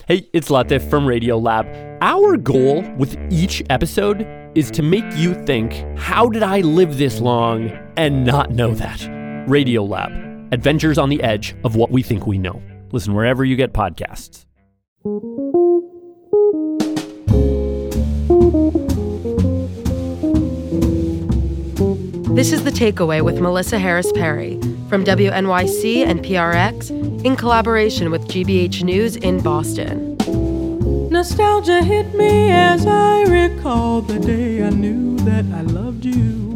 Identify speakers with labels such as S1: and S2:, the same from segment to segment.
S1: Hey, it's Latif from Radiolab. Our goal with each episode is to make you think, how did I live this long and not know that? Radiolab, adventures on the edge of what we think we know. Listen wherever you get podcasts.
S2: This is The Takeaway with Melissa Harris Perry from WNYC and PRX in collaboration with GBH News in Boston.
S3: Nostalgia hit me as I recall the day I knew that I loved you.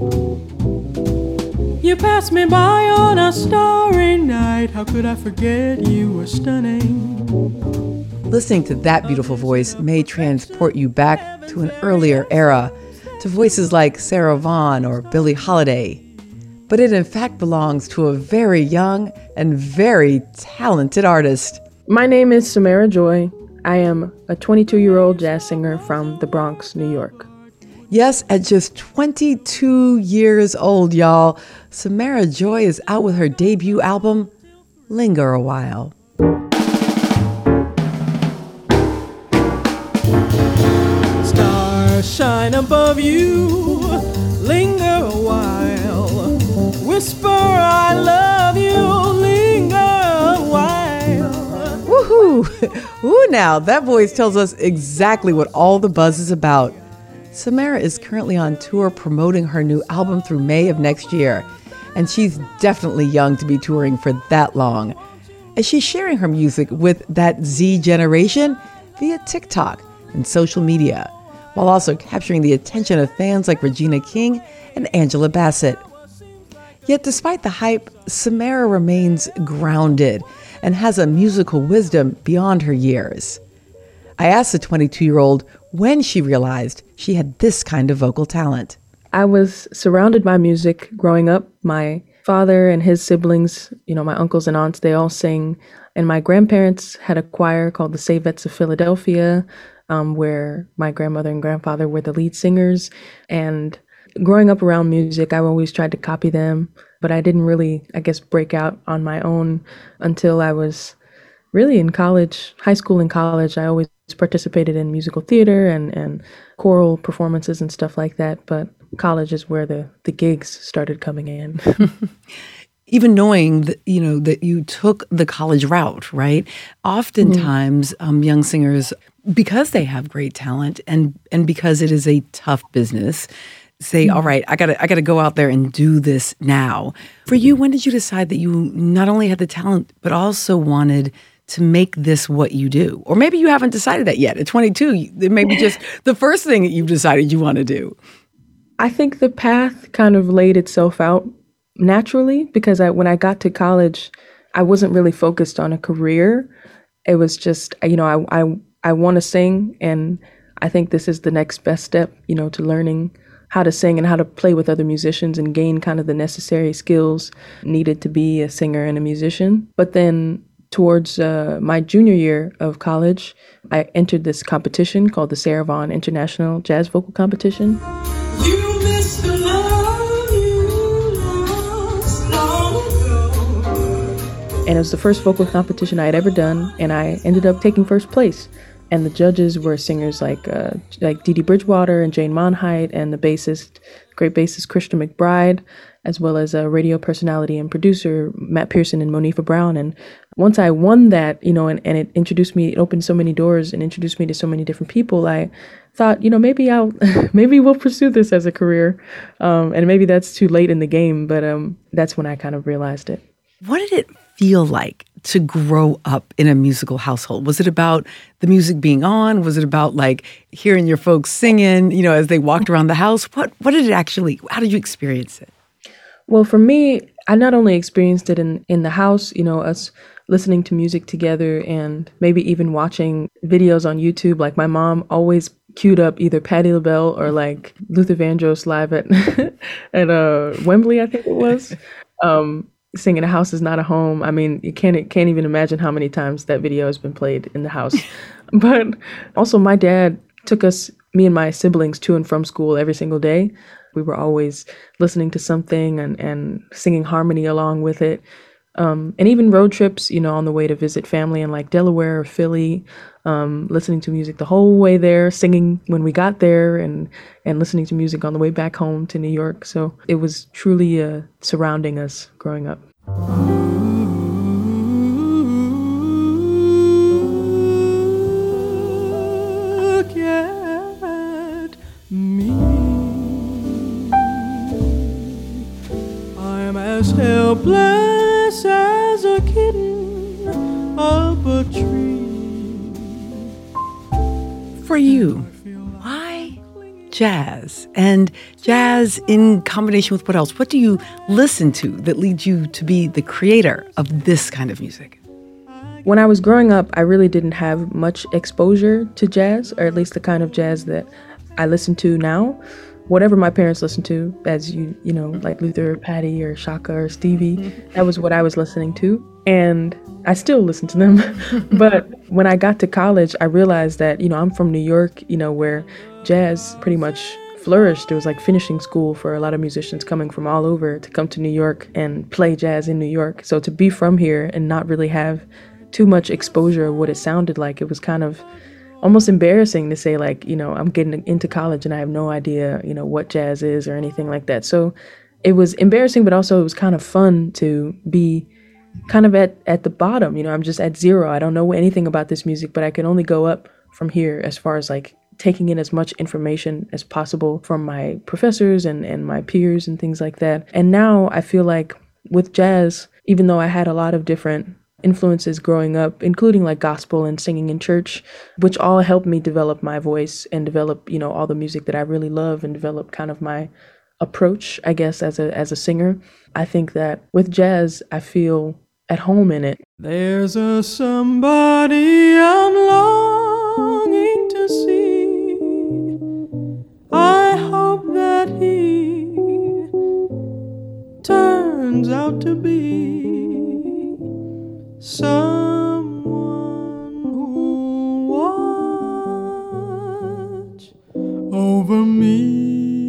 S3: You passed me by on a starry night. How could I forget you were stunning?
S4: Listening to that beautiful voice may transport you back to an earlier era, to voices like Sarah Vaughan or Billie Holiday. But it in fact belongs to a very young and very talented artist.
S5: My name is Samara Joy. I am a 22-year-old jazz singer from the Bronx, New York.
S4: Yes, at just 22 years old, y'all, Samara Joy is out with her debut album, Linger a While.
S3: Stars shine above you, linger a while. Whisper I love you, linger a while.
S4: Woohoo! Ooh, now, that voice tells us exactly what all the buzz is about. Samara is currently on tour promoting her new album through May of next year, and she's definitely young to be touring for that long. As she's sharing her music with that Z generation via TikTok and social media, while also capturing the attention of fans like Regina King and Angela Bassett. Yet despite the hype, Samara remains grounded and has a musical wisdom beyond her years. I asked the 22-year-old when she realized she had this kind of vocal talent.
S5: I was surrounded by music growing up. My father and his siblings, my uncles and aunts, they all sing. And my grandparents had a choir called the Savettes of Philadelphia, where my grandmother and grandfather were the lead singers. And growing up around music, I always tried to copy them, but I didn't really, break out on my own until I was really in college, high school and college. I always participated in musical theater and choral performances and stuff like that, but college is where the gigs started coming in.
S4: Even knowing that, that you took the college route, right? Oftentimes, young singers, because they have great talent and because it is a tough business, say, all right, I gotta go out there and do this now. For you, when did you decide that you not only had the talent, but also wanted to make this what you do? Or maybe you haven't decided that yet. At 22, it may be just the first thing that you've decided you want to do.
S5: I think the path kind of laid itself out naturally because when I got to college, I wasn't really focused on a career. It was just, I want to sing, and I think this is the next best step, to learning how to sing and how to play with other musicians and gain kind of the necessary skills needed to be a singer and a musician. But then towards my junior year of college, I entered this competition called the Sarah Vaughan International Jazz Vocal Competition.
S3: You miss the love you lost long ago.
S5: And it was the first vocal competition I had ever done, and I ended up taking first place. And the judges were singers like Dee Dee Bridgewater and Jane Monheit, and the great bassist Christian McBride, as well as a radio personality and producer Matt Pearson and Monifa Brown. And once I won that, and it opened so many doors and introduced me to so many different people, I thought, maybe we'll pursue this as a career. And maybe that's too late in the game, but that's when I kind of realized it.
S4: What did it feel like to grow up in a musical household? Was it about the music being on? Was it about hearing your folks singing, as they walked around the house? What did it actually, how did you experience it?
S5: Well, for me, I not only experienced it in the house, us listening to music together and maybe even watching videos on YouTube. Like my mom always queued up either Patti LaBelle or Luther Vandross live at Wembley, I think it was. Singing "A House Is Not a Home." I mean, you can't even imagine how many times that video has been played in the house. But also my dad took me and my siblings to and from school every single day. We were always listening to something and singing harmony along with it. And even road trips, on the way to visit family in like Delaware or Philly, listening to music the whole way there, singing when we got there, and listening to music on the way back home to New York. So it was truly surrounding us growing up.
S3: Look at me. I'm as helpless as a kitten up a tree.
S4: For you, why jazz? And jazz in combination with what else? What do you listen to that leads you to be the creator of this kind of music?
S5: When I was growing up, I really didn't have much exposure to jazz, or at least the kind of jazz that I listen to now. Whatever my parents listened to, as you know, like Luther, Patti, or Shaka, or Stevie, that was what I was listening to. And I still listen to them. But when I got to college, I realized that, I'm from New York, where jazz pretty much flourished. It was like finishing school for a lot of musicians coming from all over to come to New York and play jazz in New York. So to be from here and not really have too much exposure of what it sounded like, it was kind of almost embarrassing to say, like, I'm getting into college and I have no idea, what jazz is or anything like that. So it was embarrassing, but also it was kind of fun to be kind of at the bottom. I'm just at zero. I don't know anything about this music, but I can only go up from here as far as like taking in as much information as possible from my professors and my peers and things like that. And now I feel like with jazz, even though I had a lot of different influences growing up, including like gospel and singing in church, which all helped me develop my voice and develop, all the music that I really love and develop kind of my approach, I guess, as a singer. I think that with jazz, I feel at home in it.
S3: There's a somebody I'm longing to see. I hope that he turns out to be someone who'll watch over me.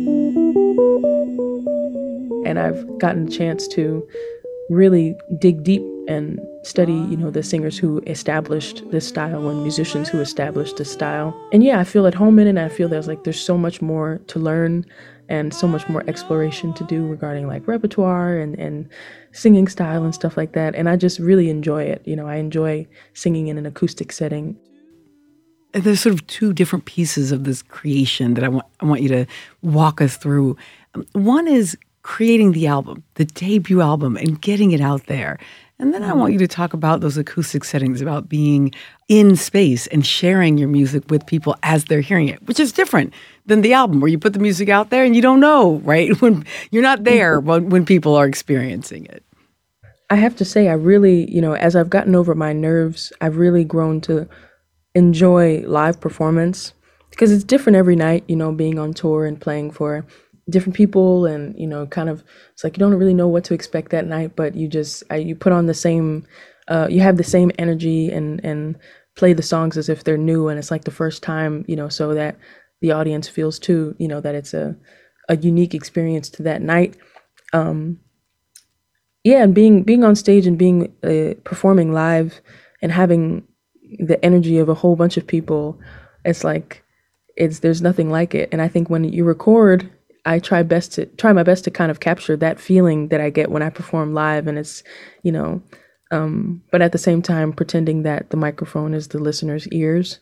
S5: And I've gotten a chance to really dig deep and study, the singers who established this style and musicians who established this style. And yeah, I feel at home in it, and I feel there's so much more to learn and so much more exploration to do regarding like repertoire and singing style and stuff like that. And I just really enjoy it. I enjoy singing in an acoustic setting.
S4: There's sort of two different pieces of this creation that I want you to walk us through. One is creating the album, the debut album, and getting it out there. And then I want you to talk about those acoustic settings, about being in space and sharing your music with people as they're hearing it, which is different than the album where you put the music out there and you don't know, right? When you're not there when people are experiencing it.
S5: I have to say, I really, as I've gotten over my nerves, I've really grown to enjoy live performance because it's different every night, being on tour and playing for different people, and kind of, it's like you don't really know what to expect that night, but you put on the same, you have the same energy and play the songs as if they're new and it's like the first time, so that the audience feels too, that it's a unique experience to that night. And being on stage and being performing live and having the energy of a whole bunch of people, it's like there's nothing like it. And I think when you record, I try my best to kind of capture that feeling that I get when I perform live, and it's, but at the same time pretending that the microphone is the listener's ears,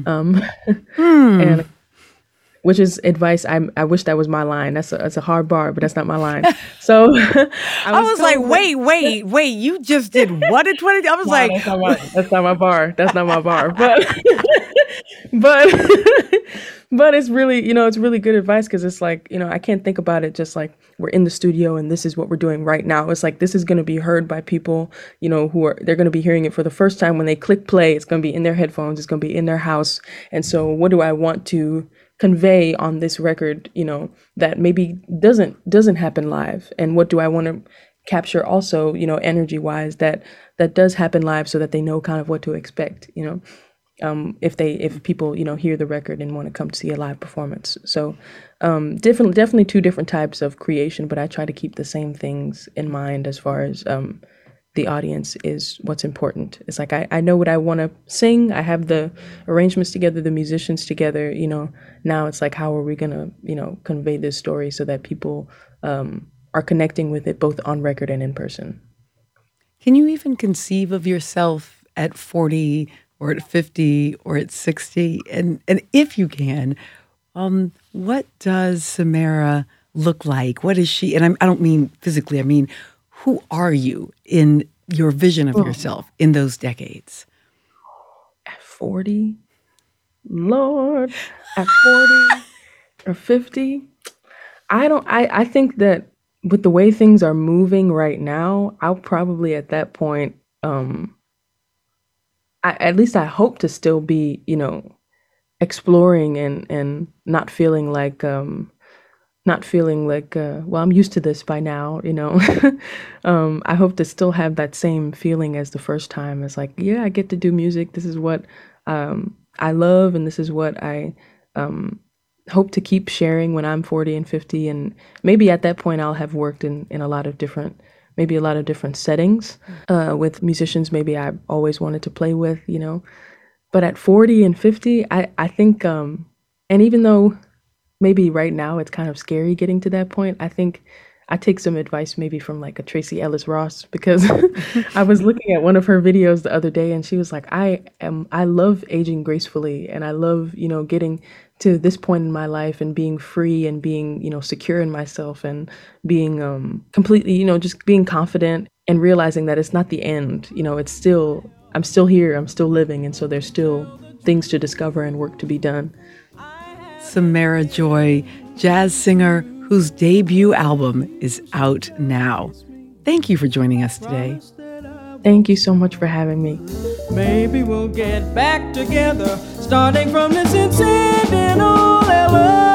S5: and which is advice. I wish that was my line. That's a hard bar, but that's not my line. So
S4: I was like, wait, you just did what in 20? I was like,
S5: that's not my bar. That's not my bar. But it's really, it's really good advice because it's like, I can't think about it just like we're in the studio and this is what we're doing right now. It's like this is going to be heard by people, they're going to be hearing it for the first time when they click play. It's going to be in their headphones. It's going to be in their house. And so what do I want to convey on this record, that maybe doesn't happen live? And what do I want to capture also, energy wise that does happen live so that they know kind of what to expect, if people hear the record and want to come to see a live performance. So definitely two different types of creation, but I try to keep the same things in mind as far as the audience is what's important. It's like, I know what I want to sing. I have the arrangements together, the musicians together, now it's like, how are we going to, convey this story so that people are connecting with it both on record and in person.
S4: Can you even conceive of yourself at 40 or at 50 or at 60? And if you can, what does Samara look like? What is she? And I don't mean physically, I mean, who are you in your vision of yourself in those decades?
S5: At 40? Lord, at 40 or 50? I think that with the way things are moving right now, I'll probably at that point, at least I hope to still be, exploring and not feeling like, well, I'm used to this by now, I hope to still have that same feeling as the first time. It's like, yeah, I get to do music. This is what I love, and this is what I hope to keep sharing when I'm 40 and 50. And maybe at that point I'll have worked in a lot of different settings with musicians maybe I always wanted to play with, But at 40 and 50, I think, and even though maybe right now it's kind of scary getting to that point, I think I take some advice maybe from like a Tracee Ellis Ross, because I was looking at one of her videos the other day and she was like, I love aging gracefully, and I love, getting to this point in my life and being free and being, secure in myself and being completely, just being confident and realizing that it's not the end. It's still, I'm still here, I'm still living. And so there's still things to discover and work to be done.
S4: Samara Joy, jazz singer whose debut album is out now. Thank you for joining us today.
S5: Thank you so much for having me.
S3: Maybe we'll get back together, starting from this incidental element.